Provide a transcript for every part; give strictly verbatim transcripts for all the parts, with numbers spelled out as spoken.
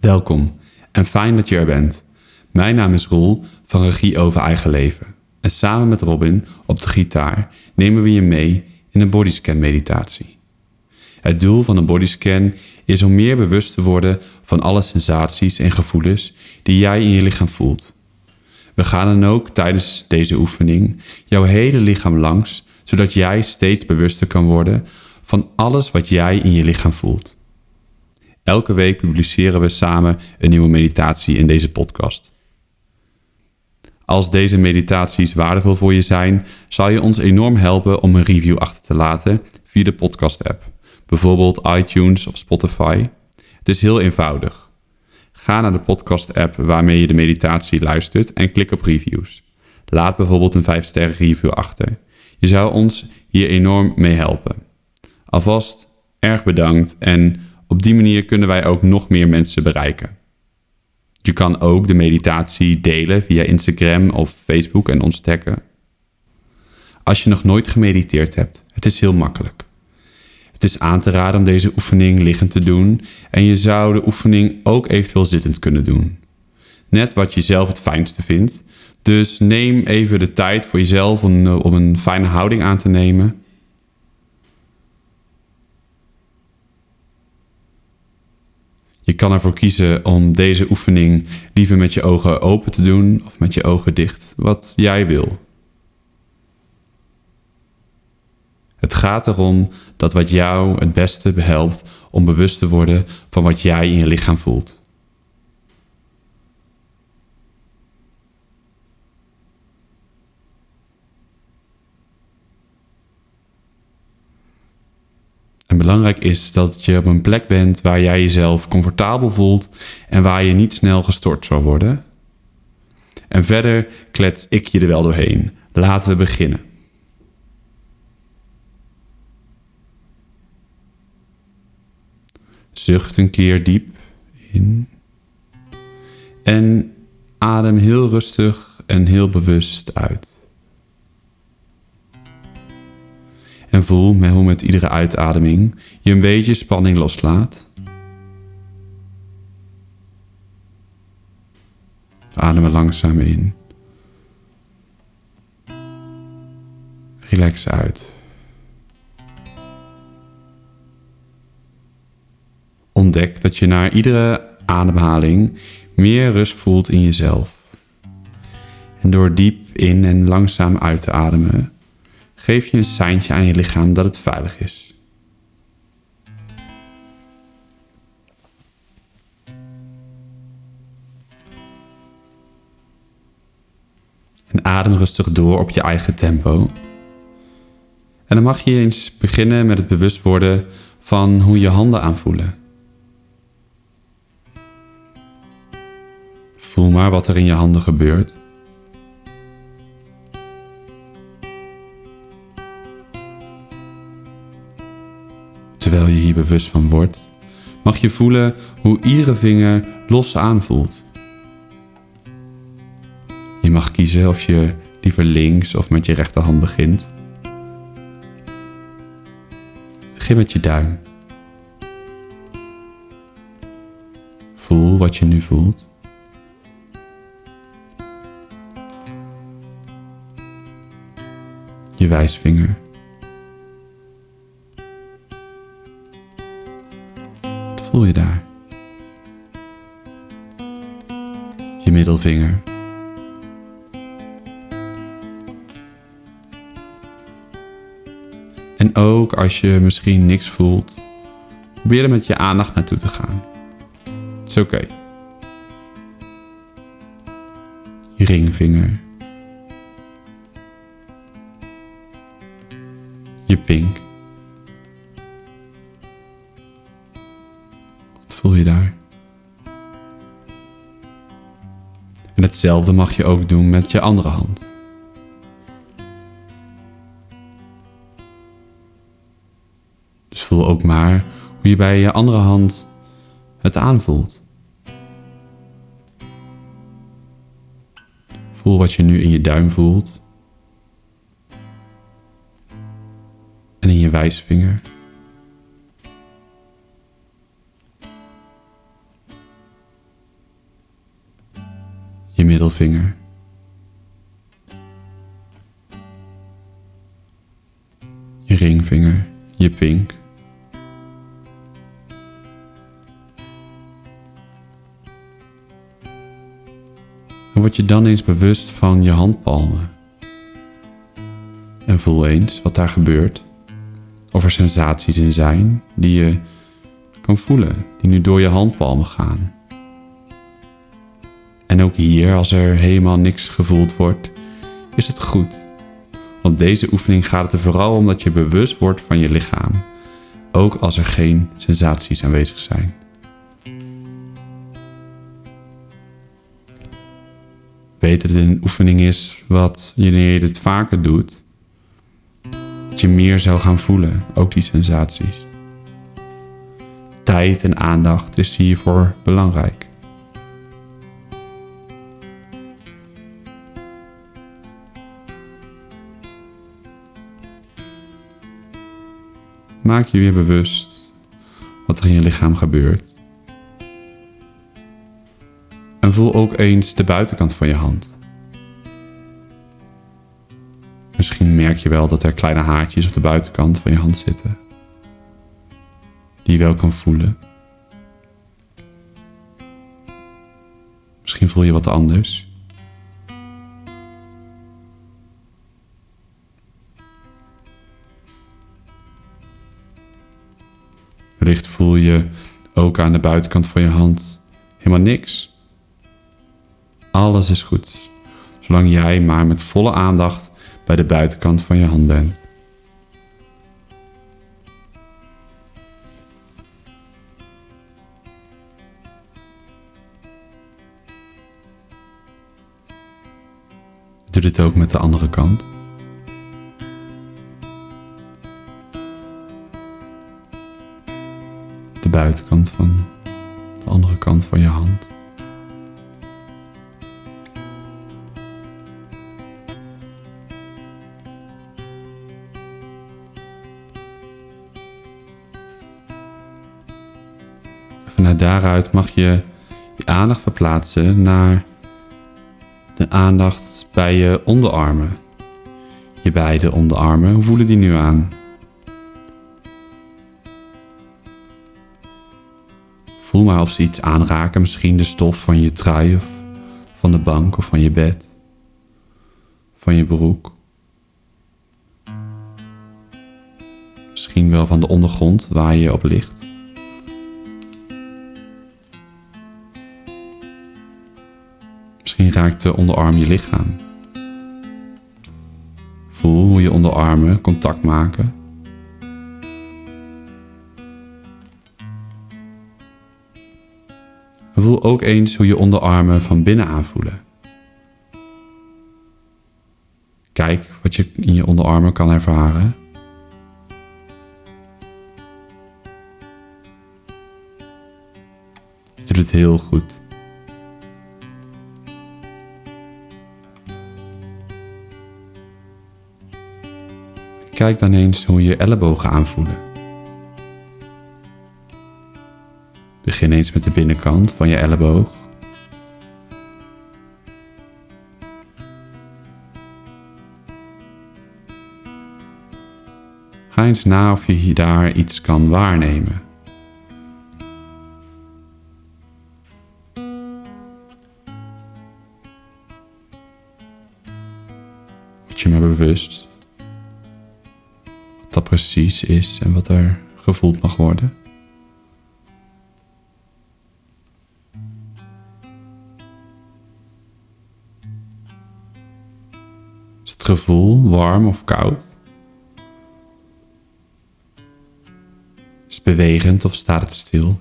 Welkom en fijn dat je er bent. Mijn naam is Roel van Regie over Eigen Leven. En samen met Robin op de gitaar nemen we je mee in een bodyscan meditatie. Het doel van een bodyscan is om meer bewust te worden van alle sensaties en gevoelens die jij in je lichaam voelt. We gaan dan ook tijdens deze oefening jouw hele lichaam langs, zodat jij steeds bewuster kan worden van alles wat jij in je lichaam voelt. Elke week publiceren we samen een nieuwe meditatie in deze podcast. Als deze meditaties waardevol voor je zijn, zal je ons enorm helpen om een review achter te laten via de podcast-app, bijvoorbeeld iTunes of Spotify. Het is heel eenvoudig. Ga naar de podcast-app waarmee je de meditatie luistert en klik op reviews. Laat bijvoorbeeld een vijf sterren review achter. Je zou ons hier enorm mee helpen. Alvast erg bedankt en op die manier kunnen wij ook nog meer mensen bereiken. Je kan ook de meditatie delen via Instagram of Facebook en ons taggen. Als je nog nooit gemediteerd hebt, het is heel makkelijk. Het is aan te raden om deze oefening liggend te doen en je zou de oefening ook eventueel zittend kunnen doen. Net wat je zelf het fijnste vindt, dus neem even de tijd voor jezelf om, om een fijne houding aan te nemen. Je kan ervoor kiezen om deze oefening liever met je ogen open te doen of met je ogen dicht, wat jij wil. Het gaat erom dat wat jou het beste helpt om bewust te worden van wat jij in je lichaam voelt. En belangrijk is dat je op een plek bent waar jij jezelf comfortabel voelt en waar je niet snel gestort zal worden. En verder klets ik je er wel doorheen. Laten we beginnen. Zucht een keer diep in. En adem heel rustig en heel bewust uit. En voel hoe met iedere uitademing je een beetje spanning loslaat. Adem er langzaam in. Relax uit. Ontdek dat je na iedere ademhaling meer rust voelt in jezelf. En door diep in en langzaam uit te ademen, geef je een seintje aan je lichaam dat het veilig is. En adem rustig door op je eigen tempo. En dan mag je eens beginnen met het bewust worden van hoe je handen aanvoelen. Voel maar wat er in je handen gebeurt. Terwijl je hier bewust van wordt, mag je voelen hoe iedere vinger los aanvoelt. Je mag kiezen of je liever links of met je rechterhand begint. Begin met je duim. Voel wat je nu voelt. Je wijsvinger. Wat voel je daar? Je middelvinger. En ook als je misschien niks voelt, probeer er met je aandacht naartoe te gaan. Het is oké. Je ringvinger. Je pink. Wat voel je daar? En hetzelfde mag je ook doen met je andere hand. Dus voel ook maar hoe je bij je andere hand het aanvoelt. Voel wat je nu in je duim voelt. En in je wijsvinger. je middelvinger. Je ringvinger, je pink. En word je dan eens bewust van je handpalmen. En voel eens wat daar gebeurt. Of er sensaties in zijn die je kan voelen, die nu door je handpalmen gaan. En ook hier, als er helemaal niks gevoeld wordt, is het goed. Want deze oefening gaat het er vooral om dat je bewust wordt van je lichaam. Ook als er geen sensaties aanwezig zijn. Weet dat het een oefening is wat, wanneer je dit vaker doet, dat je meer zou gaan voelen, ook die sensaties. Tijd en aandacht is hiervoor belangrijk. Maak je weer bewust wat er in je lichaam gebeurt. En voel ook eens de buitenkant van je hand. Misschien merk je wel dat er kleine haartjes op de buitenkant van je hand zitten, die je wel kan voelen. Misschien voel je wat anders. Wellicht voel je ook aan de buitenkant van je hand helemaal niks. Alles is goed, zolang jij maar met volle aandacht bij de buitenkant van je hand bent. Doe dit ook met de andere kant. De buitenkant van de andere kant van je hand. Vanuit daaruit mag je je aandacht verplaatsen naar de aandacht bij je onderarmen. Je beide onderarmen, hoe voelen die nu aan? Voel maar of ze iets aanraken, misschien de stof van je trui of van de bank of van je bed, van je broek. Misschien wel van de ondergrond waar je op ligt. Misschien raakt de onderarm je lichaam. Voel hoe je onderarmen contact maken. Voel ook eens hoe je onderarmen van binnen aanvoelen. Kijk wat je in je onderarmen kan ervaren. Je doet het heel goed. Kijk dan eens hoe je ellebogen aanvoelen. Begin eens met de binnenkant van je elleboog. Ga eens na of je hier daar iets kan waarnemen. Word je maar bewust wat dat precies is en wat er gevoeld mag worden. Is het gevoel warm of koud? Is het bewegend of staat het stil?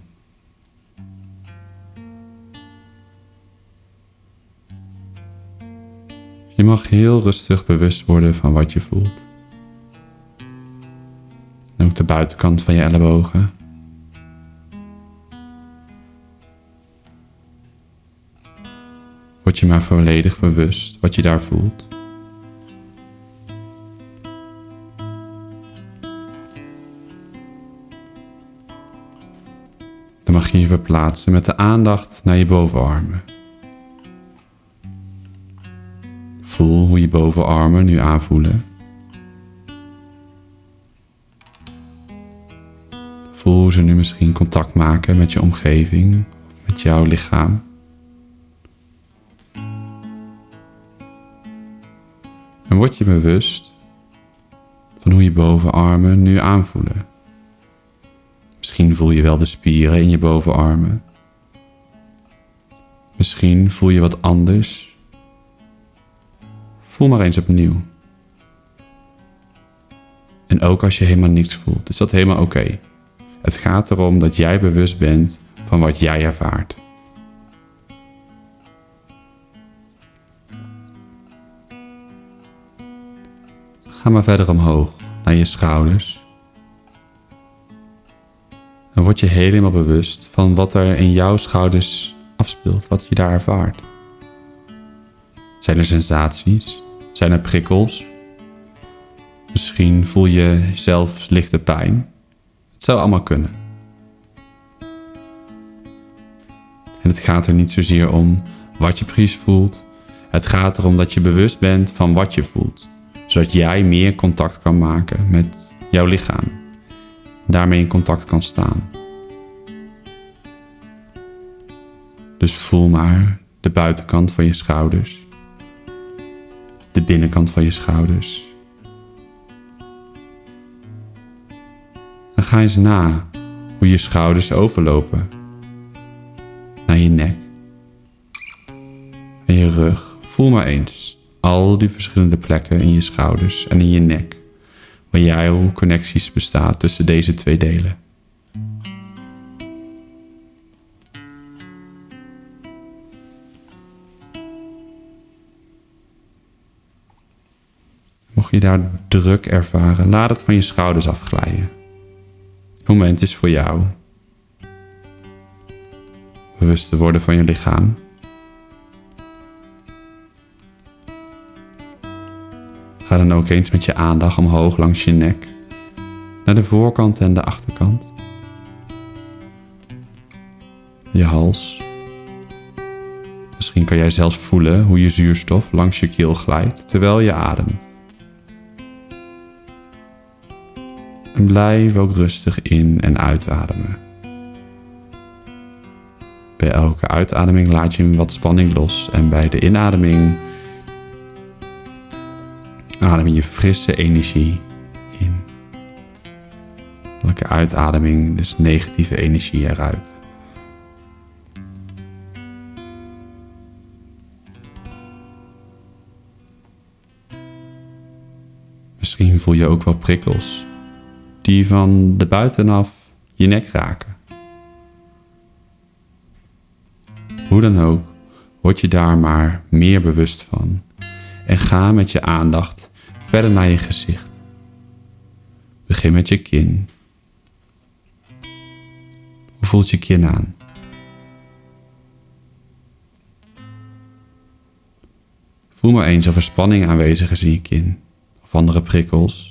Je mag heel rustig bewust worden van wat je voelt. En ook de buitenkant van je ellebogen. Word je maar volledig bewust wat je daar voelt. Dan mag je je verplaatsen met de aandacht naar je bovenarmen. Voel hoe je bovenarmen nu aanvoelen. Voel hoe ze nu misschien contact maken met je omgeving of met jouw lichaam. En word je bewust van hoe je bovenarmen nu aanvoelen. Misschien voel je wel de spieren in je bovenarmen. Misschien voel je wat anders. Voel maar eens opnieuw. En ook als je helemaal niks voelt, is dat helemaal oké. Okay. Het gaat erom dat jij bewust bent van wat jij ervaart. Ga maar verder omhoog naar je schouders. En word je helemaal bewust van wat er in jouw schouders afspeelt, wat je daar ervaart. Zijn er sensaties? Zijn er prikkels? Misschien voel je zelfs lichte pijn. Het zou allemaal kunnen. En het gaat er niet zozeer om wat je precies voelt. Het gaat erom dat je bewust bent van wat je voelt. Zodat jij meer contact kan maken met jouw lichaam. Daarmee in contact kan staan. Dus voel maar de buitenkant van je schouders. De binnenkant van je schouders. En ga eens na hoe je schouders overlopen. Naar je nek. En je rug. Voel maar eens al die verschillende plekken in je schouders en in je nek. Waar jouw connecties bestaan tussen deze twee delen. Mocht je daar druk ervaren, laat het van je schouders afglijden. Het moment is voor jou. Bewust te worden van je lichaam. Ga dan ook eens met je aandacht omhoog langs je nek. Naar de voorkant en de achterkant. Je hals. Misschien kan jij zelfs voelen hoe je zuurstof langs je keel glijdt terwijl je ademt. En blijf ook rustig in- en uitademen. Bij elke uitademing laat je wat spanning los en bij de inademing adem je frisse energie in. Elke uitademing dus negatieve energie eruit. Misschien voel je ook wel prikkels die van de buitenaf je nek raken. Hoe dan ook, word je daar maar meer bewust van en ga met je aandacht verder naar je gezicht. Begin met je kin. Hoe voelt je kin aan? Voel maar eens of er spanning aanwezig is in je kin of andere prikkels.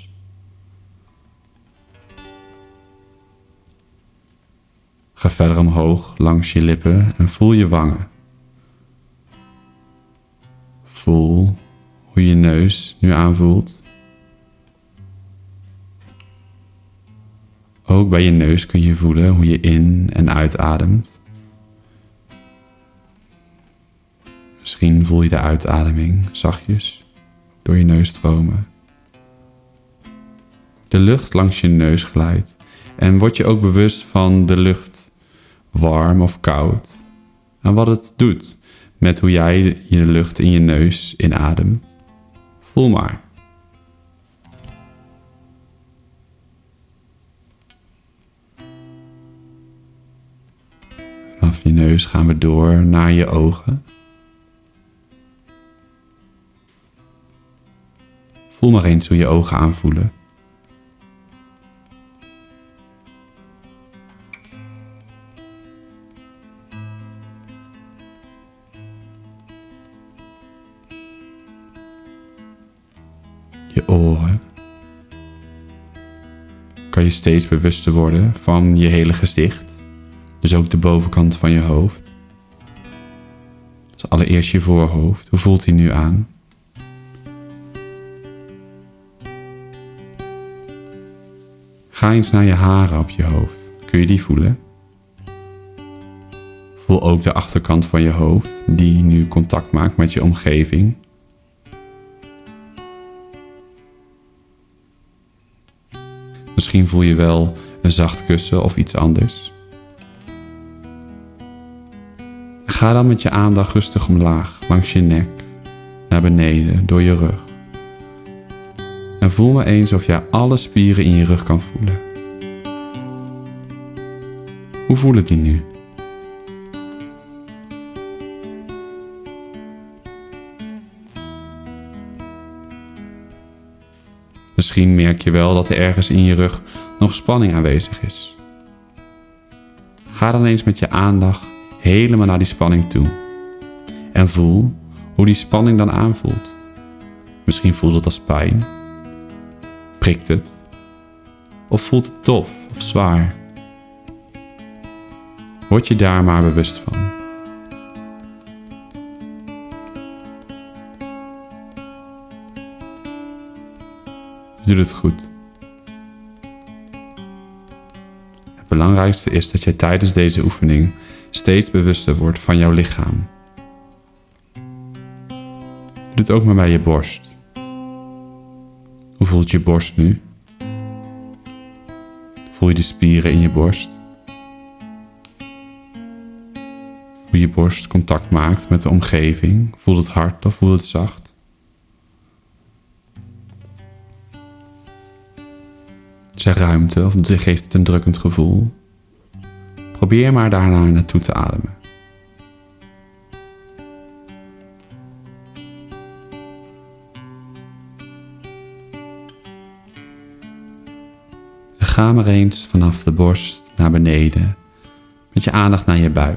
Ga verder omhoog langs je lippen en voel je wangen. Voel hoe je neus nu aanvoelt. Ook bij je neus kun je voelen hoe je in- en uitademt. Misschien voel je de uitademing zachtjes door je neus stromen. De lucht langs je neus glijdt en word je ook bewust van de lucht, warm of koud, en wat het doet met hoe jij je lucht in je neus inademt. Voel maar. Vanaf je neus gaan we door naar je ogen. Voel maar eens hoe je ogen aanvoelen. Je oren. Kan je steeds bewuster worden van je hele gezicht. Dus ook de bovenkant van je hoofd. Dus allereerst je voorhoofd. Hoe voelt die nu aan? Ga eens naar je haren op je hoofd. Kun je die voelen? Voel ook de achterkant van je hoofd die nu contact maakt met je omgeving. Misschien voel je wel een zacht kussen of iets anders. Ga dan met je aandacht rustig omlaag, langs je nek, naar beneden, door je rug. En voel maar eens of jij alle spieren in je rug kan voelen. Hoe voelen die nu? Misschien merk je wel dat er ergens in je rug nog spanning aanwezig is. Ga dan eens met je aandacht helemaal naar die spanning toe. En voel hoe die spanning dan aanvoelt. Misschien voelt het als pijn. Prikt het? Of voelt het tof of zwaar? Word je daar maar bewust van. Je doet het goed. Het belangrijkste is dat je tijdens deze oefening steeds bewuster wordt van jouw lichaam. Doe het ook maar bij je borst. Hoe voelt je borst nu? Voel je de spieren in je borst? Hoe je borst contact maakt met de omgeving? Voelt het hard of voelt het zacht? Is er ruimte of geeft het een drukkend gevoel? Probeer maar daarna naartoe te ademen. Ga maar eens vanaf de borst naar beneden met je aandacht naar je buik.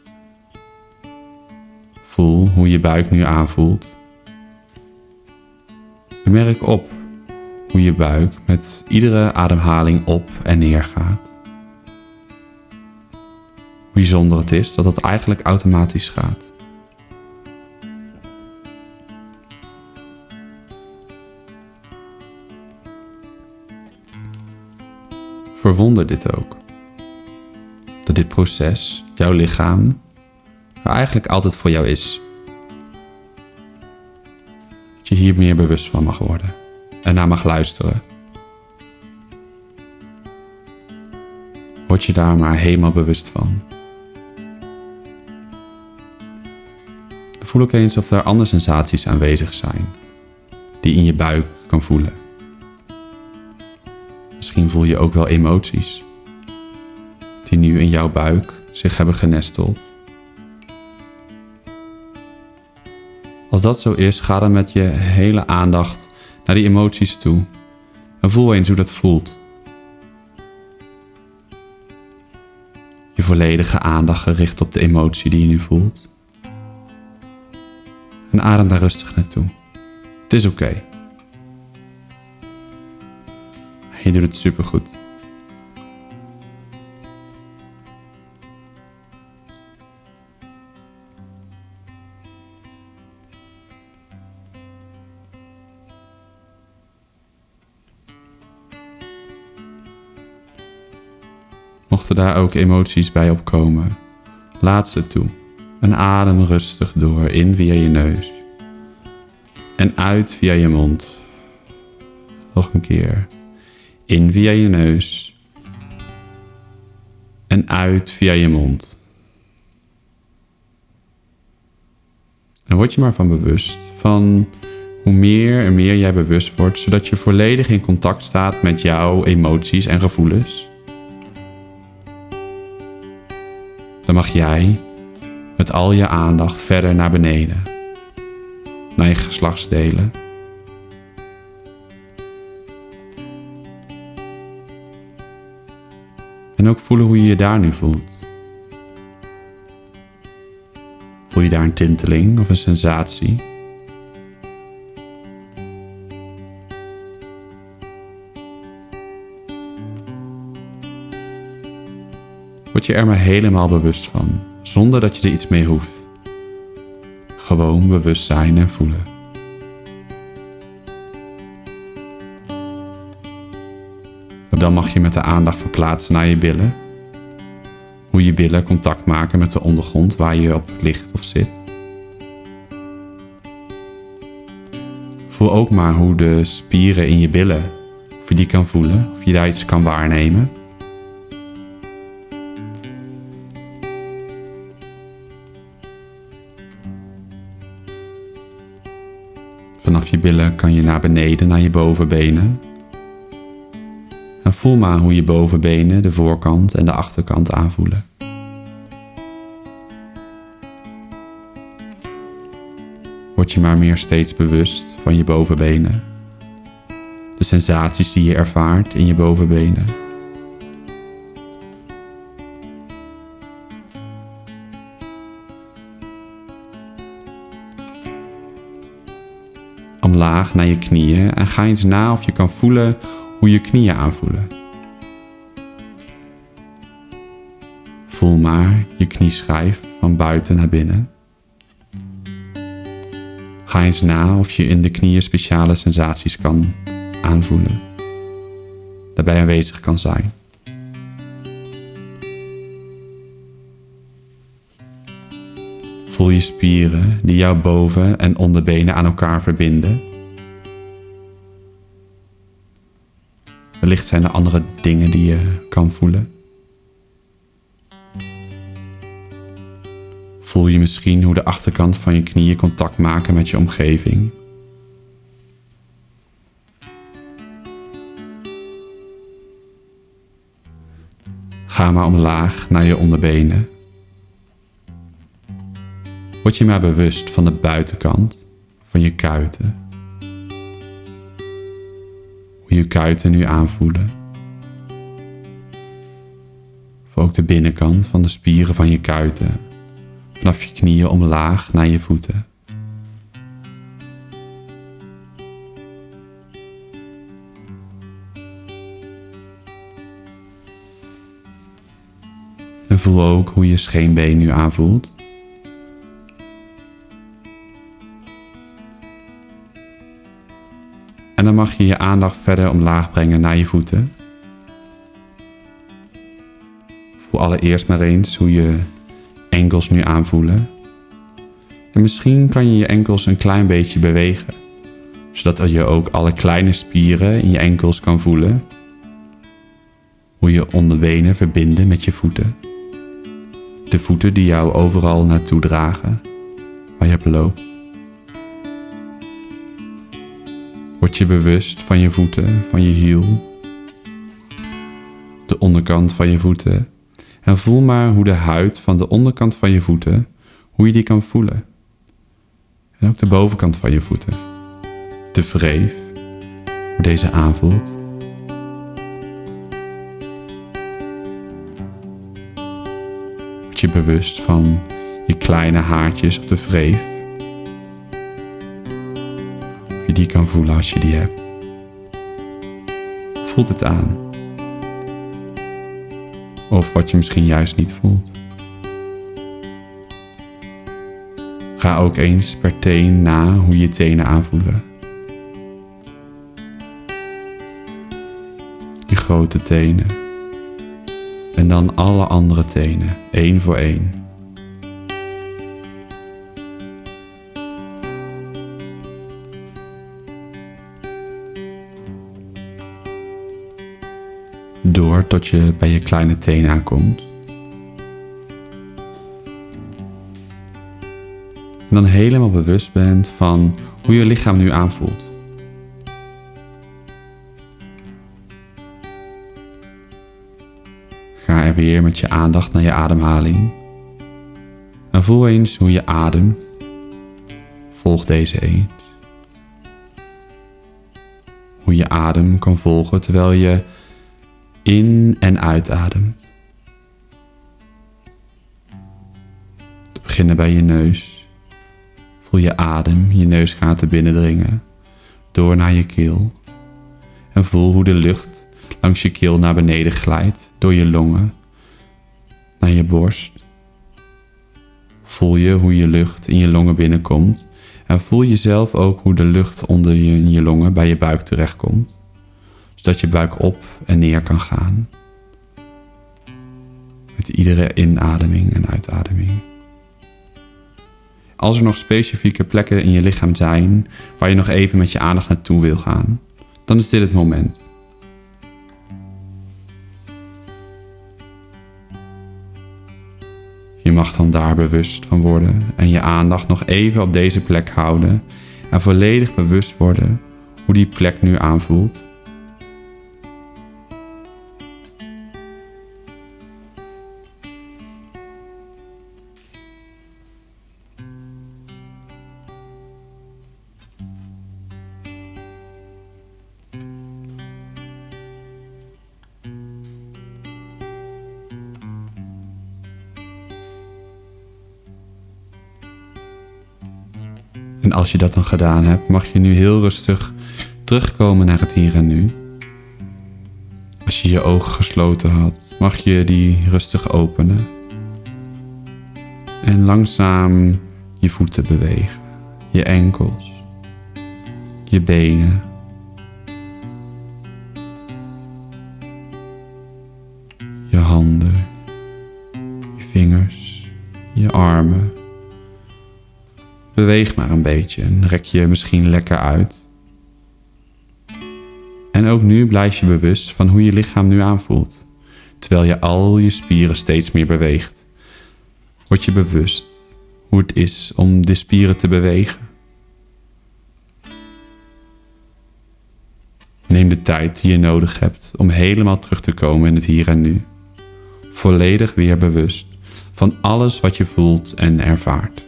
Voel hoe je buik nu aanvoelt. En merk op hoe je buik met iedere ademhaling op en neer gaat. Hoe bijzonder het is dat het eigenlijk automatisch gaat. Verwonder dit ook. Dat dit proces, jouw lichaam, er eigenlijk altijd voor jou is. Dat je hier meer bewust van mag worden en naar mag luisteren. Word je daar maar helemaal bewust van. Voel ook eens of er andere sensaties aanwezig zijn, die je in je buik kan voelen. Misschien voel je ook wel emoties, die nu in jouw buik zich hebben genesteld. Als dat zo is, ga dan met je hele aandacht naar die emoties toe en voel eens hoe dat voelt. Je volledige aandacht gericht op de emotie die je nu voelt. En adem daar rustig naartoe. Het is oké. Okay. Je doet het supergoed. Mochten daar ook emoties bij opkomen, laat ze toe en adem rustig door, in via je neus en uit via je mond. Nog een keer. In via je neus en uit via je mond. En word je maar van bewust van hoe meer en meer jij bewust wordt, zodat je volledig in contact staat met jouw emoties en gevoelens. Dan mag jij met al je aandacht verder naar beneden, naar je geslachtsdelen. En ook voelen hoe je je daar nu voelt. Voel je daar een tinteling of een sensatie? Word je er maar helemaal bewust van, zonder dat je er iets mee hoeft. Gewoon bewust zijn en voelen. Dan mag je met de aandacht verplaatsen naar je billen. Hoe je billen contact maken met de ondergrond waar je op ligt of zit. Voel ook maar hoe de spieren in je billen, of je die kan voelen, of je daar iets kan waarnemen. Vanaf je billen kan je naar beneden, naar je bovenbenen. En voel maar hoe je bovenbenen de voorkant en de achterkant aanvoelen. Word je maar meer steeds bewust van je bovenbenen. De sensaties die je ervaart in je bovenbenen. Omlaag naar je knieën en ga eens na of je kan voelen hoe je knieën aanvoelen. Voel maar je knieschijf van buiten naar binnen. Ga eens na of je in de knieën speciale sensaties kan aanvoelen. Daarbij aanwezig kan zijn. Voel je spieren die jouw boven- en onderbenen aan elkaar verbinden. Wellicht zijn er andere dingen die je kan voelen. Voel je misschien hoe de achterkant van je knieën contact maken met je omgeving. Ga maar omlaag naar je onderbenen. Word je maar bewust van de buitenkant van je kuiten. Hoe je kuiten nu aanvoelen. Of ook de binnenkant van de spieren van je kuiten. Vanaf je knieën omlaag naar je voeten. En voel ook hoe je scheenbeen nu aanvoelt. En dan mag je je aandacht verder omlaag brengen naar je voeten. Voel allereerst maar eens hoe je enkels nu aanvoelen. En misschien kan je je enkels een klein beetje bewegen, zodat je ook alle kleine spieren in je enkels kan voelen. Hoe je onderbenen verbinden met je voeten. De voeten die jou overal naartoe dragen, waar je op loopt. Word je bewust van je voeten, van je hiel. De onderkant van je voeten. En voel maar hoe de huid van de onderkant van je voeten, hoe je die kan voelen. En ook de bovenkant van je voeten. De wreef, hoe deze aanvoelt. Word je bewust van je kleine haartjes op de wreef. Hoe je die kan voelen als je die hebt. Voelt het aan. Of wat je misschien juist niet voelt. Ga ook eens per teen na hoe je tenen aanvoelen. Je grote tenen. En dan alle andere tenen, één voor één. Door tot je bij je kleine teen aankomt. En dan helemaal bewust bent van hoe je lichaam nu aanvoelt. Ga er weer met je aandacht naar je ademhaling. En voel eens hoe je ademt. Volg deze eens. Hoe je adem kan volgen terwijl je in- en uitademt. Te beginnen bij je neus. Voel je adem je neusgaten binnendringen, door naar je keel. En voel hoe de lucht langs je keel naar beneden glijdt, door je longen, naar je borst. Voel je hoe je lucht in je longen binnenkomt. En voel jezelf ook hoe de lucht onder je, in je longen bij je buik terechtkomt. zodat je buik op en neer kan gaan. Met iedere inademing en uitademing. Als er nog specifieke plekken in je lichaam zijn waar je nog even met je aandacht naartoe wil gaan, dan is dit het moment. Je mag dan daar bewust van worden en je aandacht nog even op deze plek houden en volledig bewust worden hoe die plek nu aanvoelt. En als je dat dan gedaan hebt, mag je nu heel rustig terugkomen naar het hier en nu. Als je je ogen gesloten had, mag je die rustig openen. En langzaam je voeten bewegen. Je enkels. Je benen. Je handen. Je vingers. Je armen. Beweeg maar een beetje en rek je misschien lekker uit. En ook nu blijf je bewust van hoe je lichaam nu aanvoelt. Terwijl je al je spieren steeds meer beweegt. Word je bewust hoe het is om de spieren te bewegen. Neem de tijd die je nodig hebt om helemaal terug te komen in het hier en nu. Volledig weer bewust van alles wat je voelt en ervaart.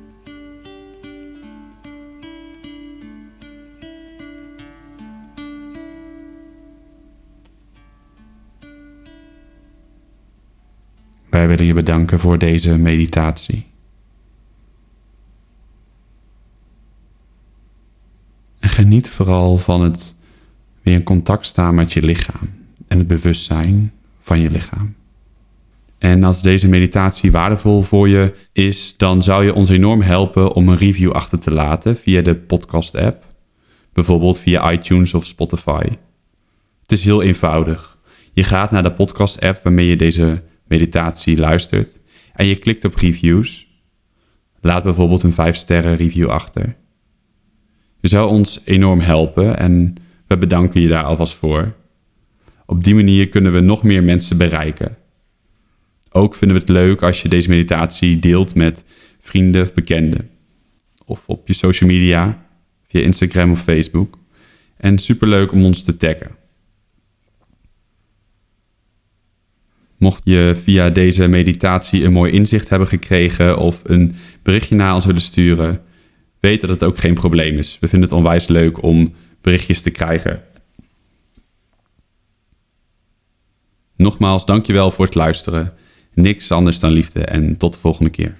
Wij willen je bedanken voor deze meditatie. En geniet vooral van het weer in contact staan met je lichaam en het bewustzijn van je lichaam. En als deze meditatie waardevol voor je is, dan zou je ons enorm helpen om een review achter te laten via de podcast-app. Bijvoorbeeld via iTunes of Spotify. Het is heel eenvoudig. Je gaat naar de podcast-app waarmee je deze meditatie luistert en je klikt op reviews. Laat bijvoorbeeld een vijf sterren review achter. Je zou ons enorm helpen en we bedanken je daar alvast voor. Op die manier kunnen we nog meer mensen bereiken. Ook vinden we het leuk als je deze meditatie deelt met vrienden of bekenden. Of op je social media, via Instagram of Facebook. En superleuk om ons te taggen. Mocht je via deze meditatie een mooi inzicht hebben gekregen of een berichtje naar ons willen sturen, weet dat het ook geen probleem is. We vinden het onwijs leuk om berichtjes te krijgen. Nogmaals, dankjewel voor het luisteren. Niks anders dan liefde en tot de volgende keer.